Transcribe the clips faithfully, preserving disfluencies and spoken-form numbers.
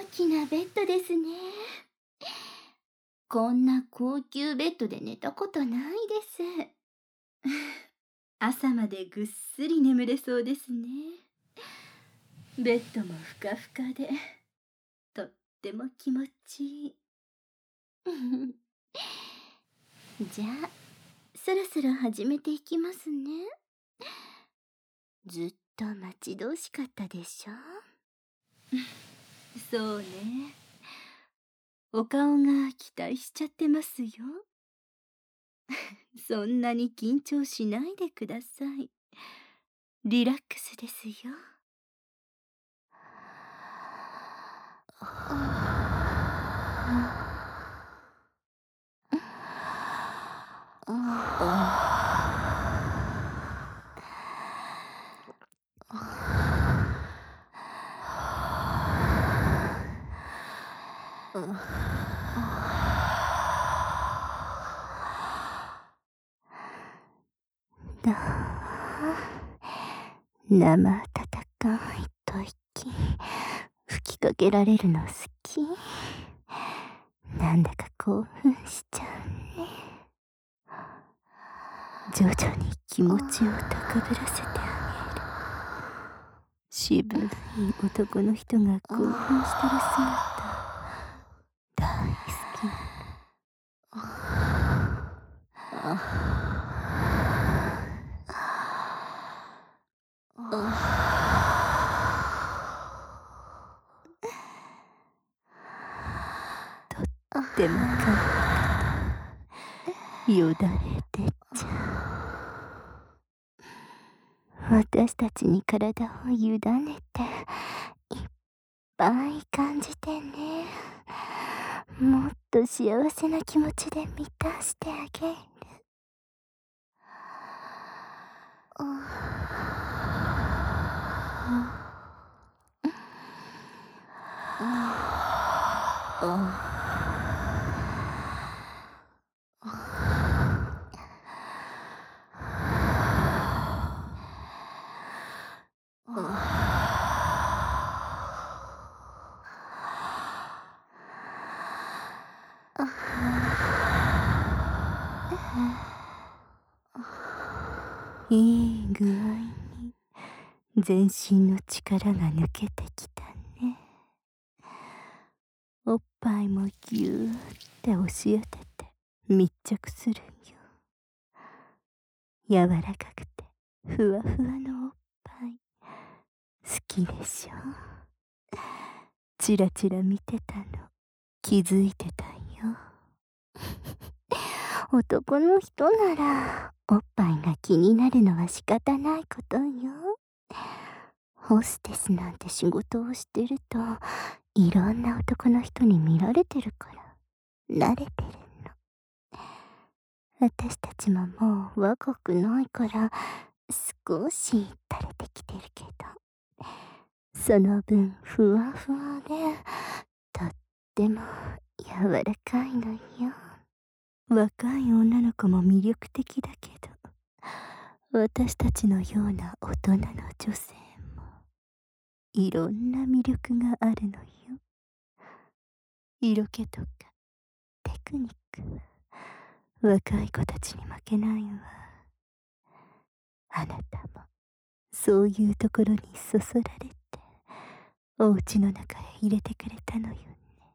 きなベッドですね。こんな高級ベッドで寝たことないです。朝までぐっすり眠れそうですね。ベッドもふかふかで、とっても気持ちいい。じゃあ、そろそろ始めていきますね。ずっと待ち遠しかったでしょ。そうね。お顔が期待しちゃってますよ。そんなに緊張しないでください。リラックスですよ。だ生温かい吐息吹きかけられるの好き。なんだか興奮しちゃうね。徐々に気持ちを高ぶらせてあげる。渋い男の人が興奮してる姿大好きなの。とっても可愛いよだれ出ちゃう。私たちに体を委ねていっぱい感じてね。もっと幸せな気持ちで満たしてあげる。いい具合に全身の力が抜けてきたね。おっぱいもぎゅーって押し当てて密着するよ。柔らかくてふわふわのおっぱい好きでしょ。チラチラ見てたの気づいてたよ。男の人ならおっぱいが気になるのは仕方ないことよ。ホステスなんて仕事をしてるといろんな男の人に見られてるから慣れてるの。私たちももう若くないから少し垂れてきてるけど、その分ふわふわでとっても柔らかいのよ。若い女の子も魅力的だけど、私たちのような大人の女性もいろんな魅力があるのよ。色気とかテクニックは若い子たちに負けないわ。あなたもそういうところにそそられてお家の中へ入れてくれたのよね。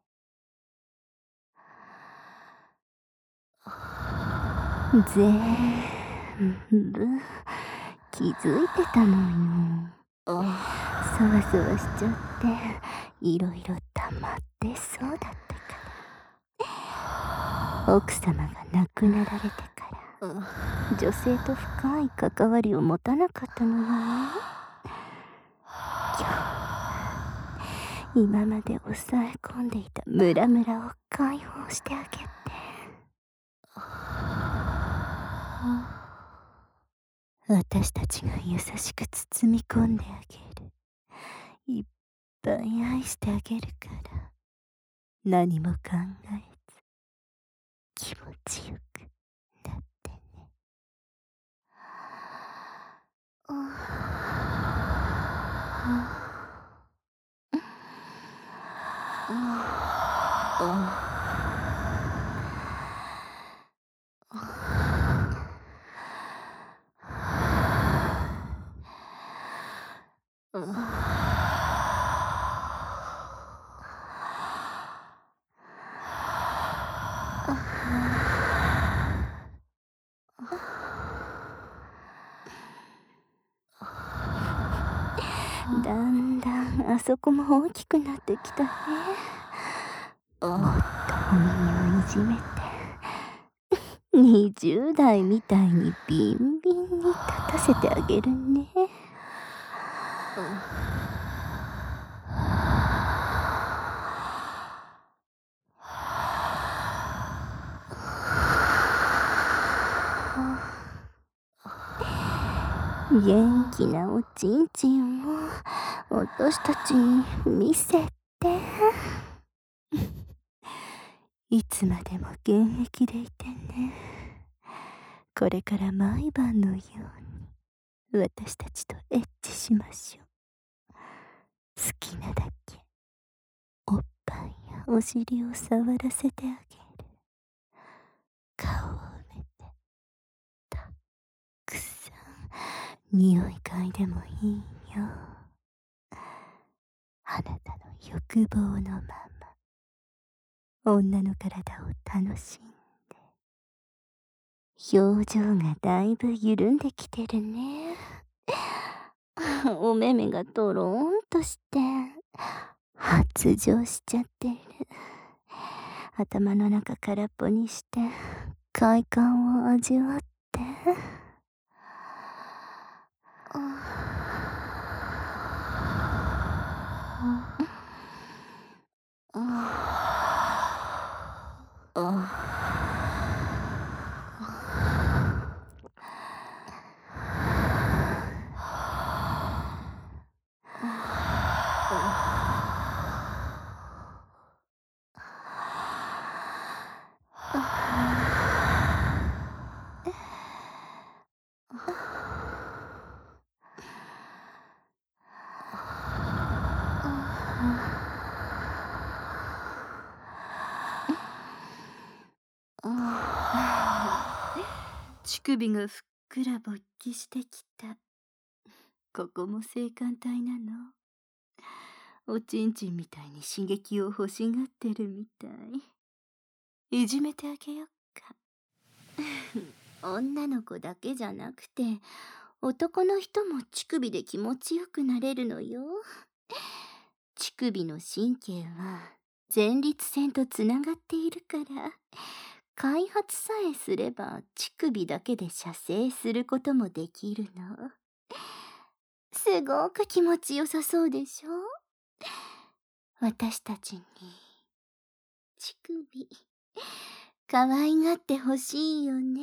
全部気づいてたのよ。そわそわしちゃっていろいろ溜まってそうだったから。奥様が亡くなられてから女性と深い関わりを持たなかったのよね。今まで抑え込んでいたムラムラを解放してあげて。私たちが優しく包み込んであげる。いっぱい愛してあげるから何も考えず気持ちよくなってね。 だんだんあそこも大きくなってきたね。もっとお耳をいじめてにじゅう代みたいにビンビンに立たせてあげるね。元気なおちんちんを私たちに見せて。いつまでも現役でいてね。これから毎晩のように私たちとエッチしましょう。好きなだけおっぱいやお尻を触らせてあげる。顔を埋めてたくさん匂い嗅いでもいいよ。あなたの欲望のまま女の体を楽しんで。表情がだいぶ緩んできてるね。お目目がとろーんとして発情しちゃってる。頭の中空っぽにして快感を味わって。乳首がふっくら勃起してきた。ここも性感帯なの。おちんちんみたいに刺激を欲しがってるみたい。いじめてあげよっか。女の子だけじゃなくて男の人も乳首で気持ちよくなれるのよ。乳首の神経は前立腺とつながっているから開発さえすれば乳首だけで射精することもできるの。すごく気持ちよさそうでしょ。私たちに乳首可愛がってほしいよね。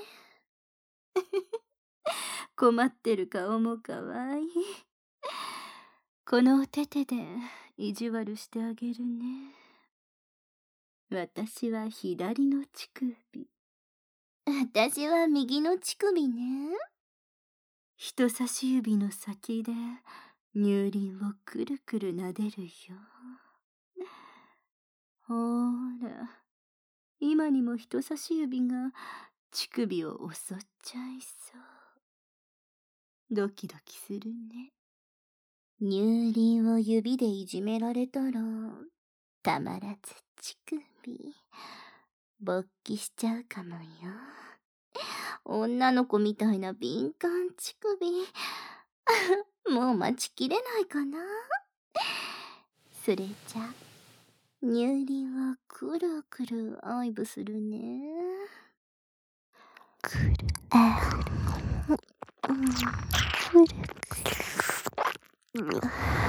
困ってる顔も可愛い。このお手手で意地悪してあげるね。私は左の乳首。私は右の乳首ね。人差し指の先で乳輪をくるくる撫でるよ。ほーら、今にも人差し指が乳首を襲っちゃいそう。ドキドキするね。乳輪を指でいじめられたらたまらず乳首勃起しちゃうかもよ。女の子みたいな敏感乳首もう待ちきれないかな。それじゃ乳輪をくるくる愛撫するね。くるくるくるくる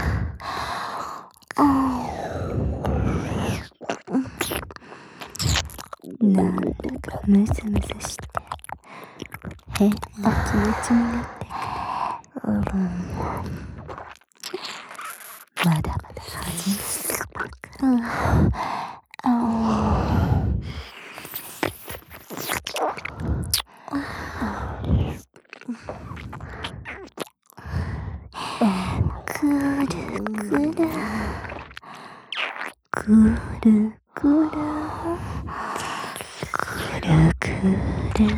なんだかムズムズして変な気持ちになってくる。まだまだ始まったから。くるくるくくるくるくるくる。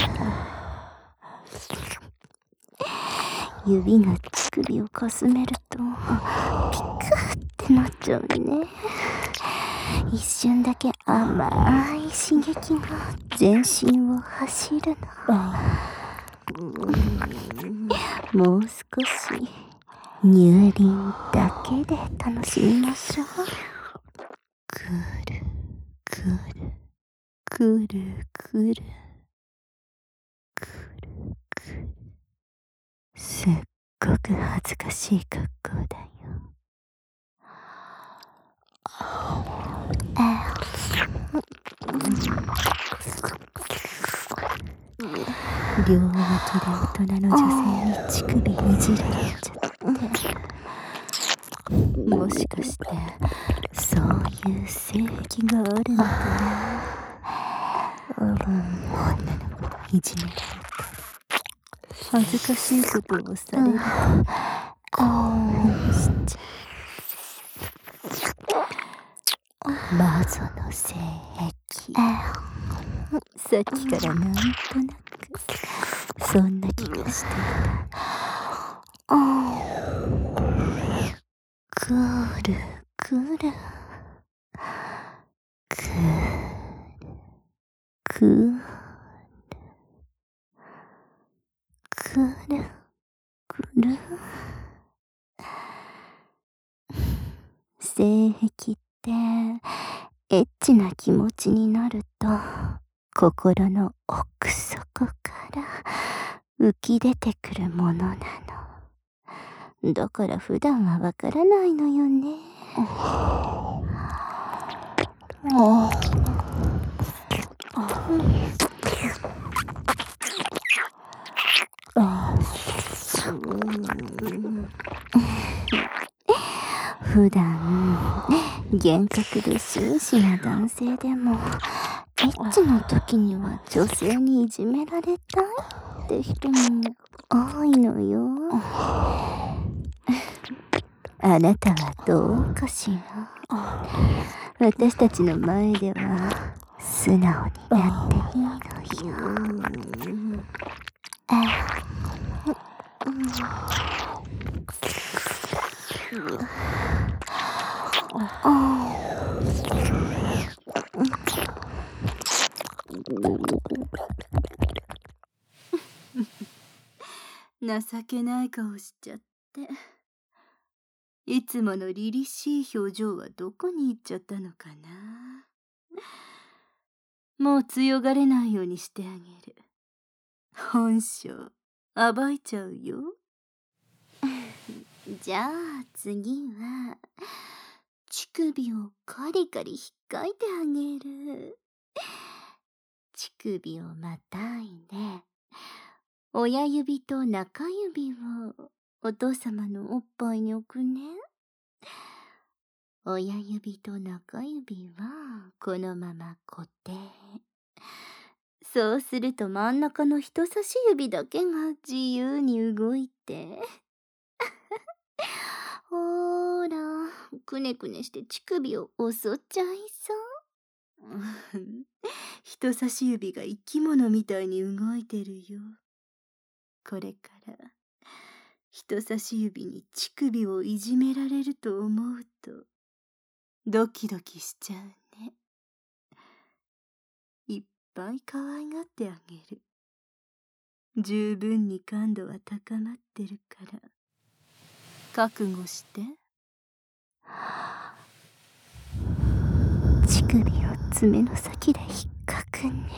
指が乳首をかすめるとピクってなっちゃうね。一瞬だけ甘い刺激が全身を走るの。もう少し乳輪だけで楽しみましょう。くるくるくるくるくるくる。すっごく恥ずかしい格好だよ。両脇で大人の女性に乳首いじられちゃって、もしかしてそういう性癖があるのかな。女の子いじめられて恥ずかしいことをされるとこうしちゃう。マゾの性癖、さっきからなんとなくそんな気がしていた。くるくるくるくるくるくる。性癖ってエッチな気持ちになると心の奥底から浮き出てくるものなの。だから普段はわからないのよね。普段厳格で紳士な男性でもエッチの時には女性にいじめられたいって人も多いのよ。あなたはどうかしら。私たちの前では素直になっていいのよ。情けない顔しちゃって、いつもの凛々しい表情はどこに行っちゃったのかな。もう強がれないようにしてあげる。本性暴いちゃうよ。じゃあ次は乳首をカリカリ引っかいてあげる。乳首をまたいで親指と中指をお父様のおっぱいに置くね。親指と中指はこのまま固定。そうすると真ん中の人差し指だけが自由に動いてほーら、くねくねして乳首を襲っちゃいそう。人差し指が生き物みたいに動いてるよ。これから人差し指に乳首をいじめられると思うとドキドキしちゃうね。いっぱい可愛がってあげる。十分に感度は高まってるから覚悟して。乳首を爪の先で引っかくね。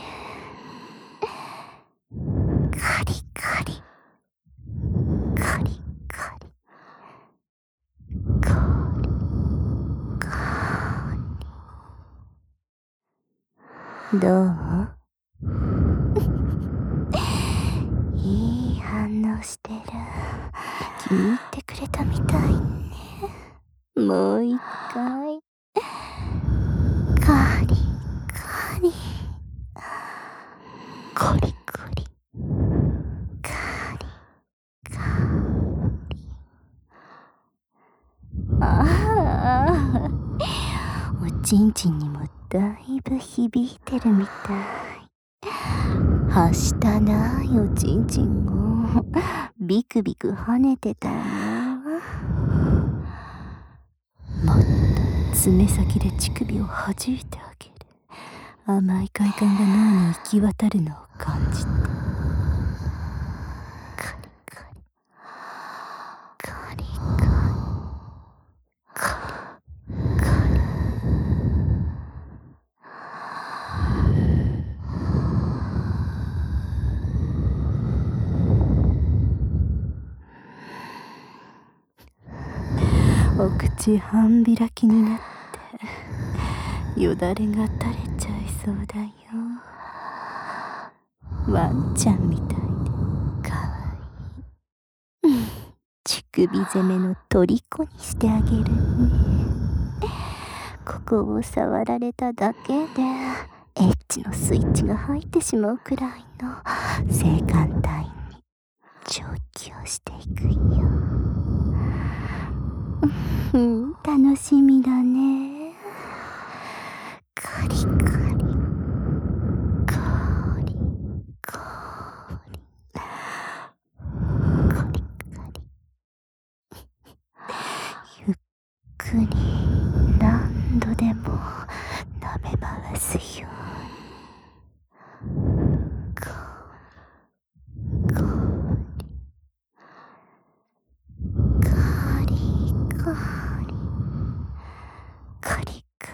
カリカリカリカリカリカリ。どう？いい反応してる。気に入ってくれたみたいね。もう一回。カリカリコリコリカリカリ。ああ、 ちんちんにもだいぶ響いてるみたい。はしたないおちんちんをビクビク跳ねてたわ。もっと爪先で乳首を弾いてあげる。甘い快感が脳に行き渡るのを感じて、カリカリカリカリカリカリ。お口半開きになってよだれが垂れちゃいそうだよ。ワンちゃんみたいでかわいい。乳首攻めの虜にしてあげるね。ここを触られただけでエッチのスイッチが入ってしまうくらいの性感帯に上気をしていくよ。うん、楽しみだね。カリカリカリカリカリカリ、ゆっくり何度でも舐め回すよ。カリカリカリカリカリカ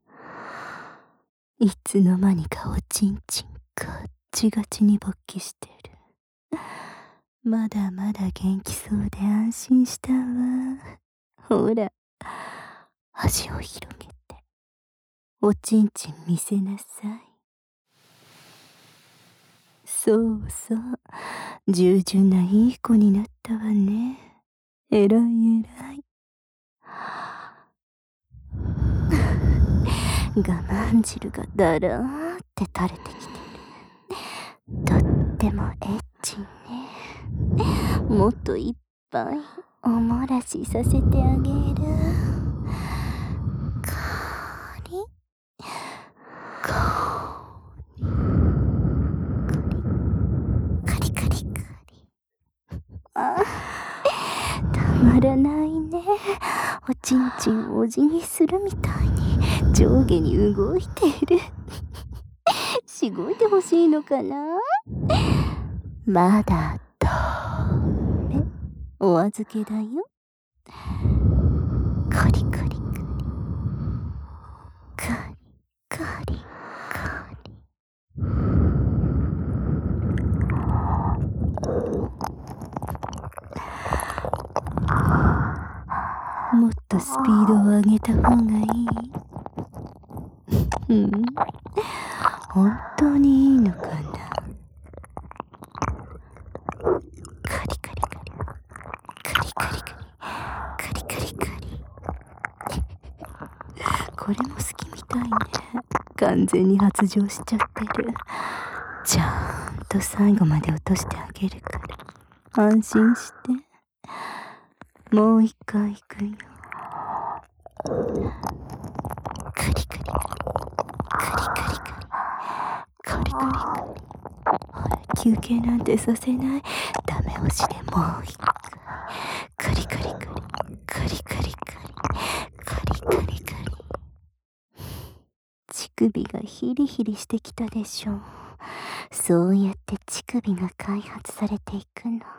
リ。いつの間にかおちんちんガッチガチに勃起してる。まだまだ元気そうで安心したわ。ほら、足を広げておちんちん見せなさい。そうそう、従順ないい子になったわね。えらいえらい。我慢汁がだらーって垂れてきてる。とってもエッチね。もっといっぱいおもらしさせてあげる。カリカリカリカリカリ。あ、たまらないね。おちんちんをおじぎするみたいに上下に動いている。しごいてほしいのかな。まだダメ。お預けだよ。カリカリカリカリカリカリ。もっとスピードを上げた方がいい。うん、本当にいいのかな。カリカリカリカリカリカリカリカリカリ。これも好きみたいね。完全に発情しちゃってる。ちゃんと最後まで落としてあげるから安心して。もう一回行くよ。カリカリカリカリカリカリカリカリカリ。ほら、休憩なんてさせない。ダメ押しでもう一回。カリカリカリカリカリカリカリカリカリ。乳首がヒリヒリしてきたでしょ。そうやって乳首が開発されていくの。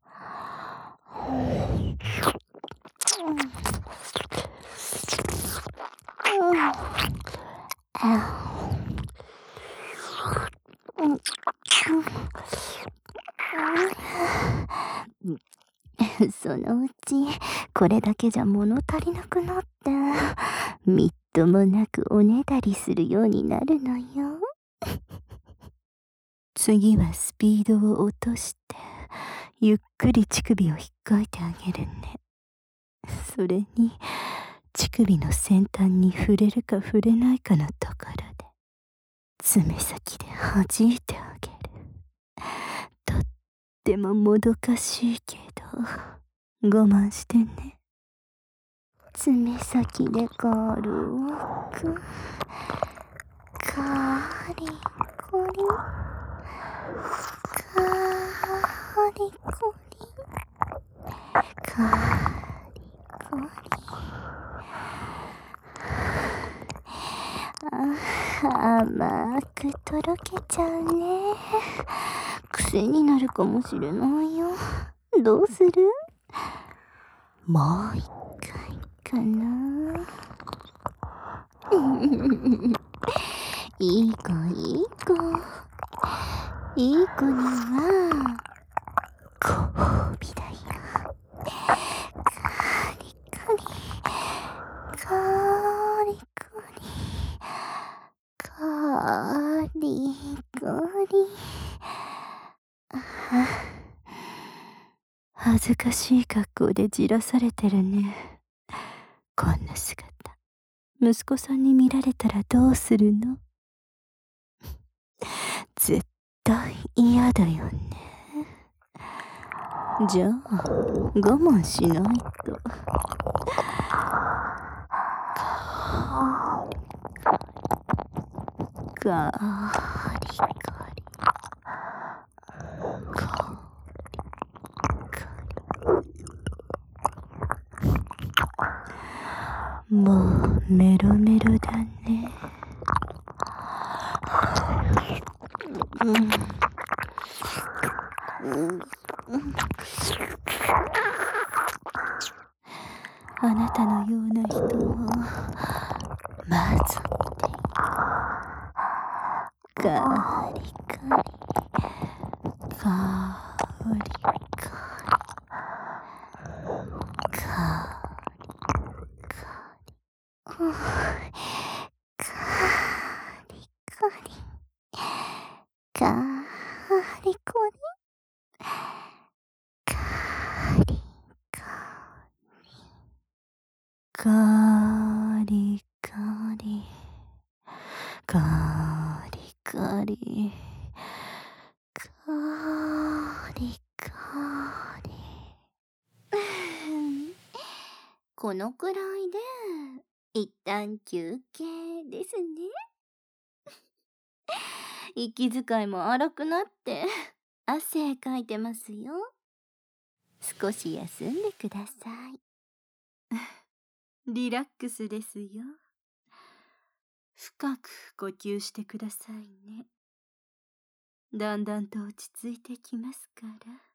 そのうちこれだけじゃ物足りなくなってみっともなくおねだりするようになるのよ。次はスピードを落としてゆっくり乳首を引っかいてあげるね。それに乳首の先端に触れるか触れないかのところで爪先で弾いてあげる。とってももどかしいけど我慢してね。 爪先で軽くカリコリカリコリカリコリ、あ、甘くとろけちゃうね。癖になるかもしれないよ。どうする？もう一回かな。いい子いい子、いい子にはご褒美だよ。カリカリカリカリカリカリ、恥ずかしい格好でじらされてるね。こんな姿、息子さんに見られたらどうするの？絶対嫌だよね。じゃあ我慢しないと。カリカリカリ、もうメロメロだね。うんうんあなたのような人をまずってカリカリカリカリカリカリカリカリコリカリカリカリカリカリカリカリ、このくらいで一旦休憩ですね。息遣いも荒くなって汗かいてますよ。少し休んでください。リラックスですよ。深く呼吸してくださいね。だんだんと落ち着いてきますから。